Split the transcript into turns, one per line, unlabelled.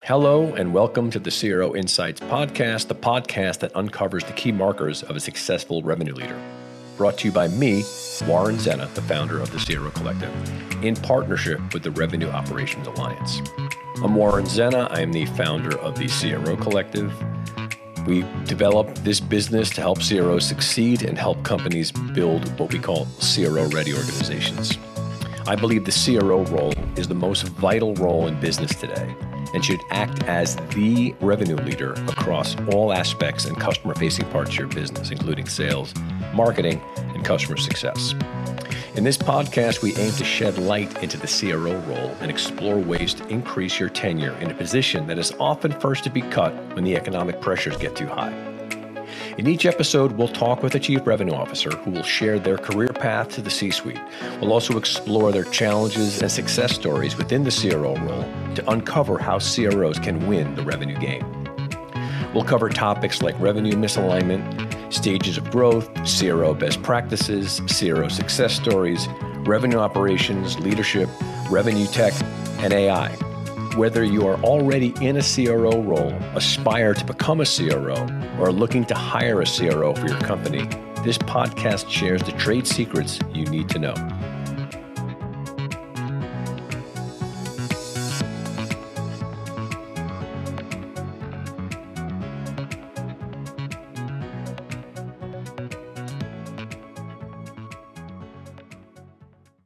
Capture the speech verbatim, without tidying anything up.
Hello and welcome to the C R O Insights podcast, the podcast that uncovers the key markers of a successful revenue leader. Brought to you by me, Warren Zenna, the founder of the C R O Collective, in partnership with the Revenue Operations Alliance. I'm Warren Zenna. I am the founder of the C R O Collective. We develop this business to help C R Os succeed and help companies build what we call C R O-ready organizations. I believe the C R O role is the most vital role in business today and should act as the revenue leader across all aspects and customer-facing parts of your business, including sales, marketing, and customer success. In this podcast, we aim to shed light into the C R O role and explore ways to increase your tenure in a position that is often first to be cut when the economic pressures get too high. In each episode, we'll talk with a chief revenue officer who will share their career path to the C-suite. We'll also explore their challenges and success stories within the C R O role to uncover how C R Os can win the revenue game. We'll cover topics like revenue misalignment, stages of growth, C R O best practices, C R O success stories, revenue operations, leadership, revenue tech, and A I. Whether you are already in a C R O role, aspire to become a C R O, or are looking to hire a C R O for your company, this podcast shares the trade secrets you need to know.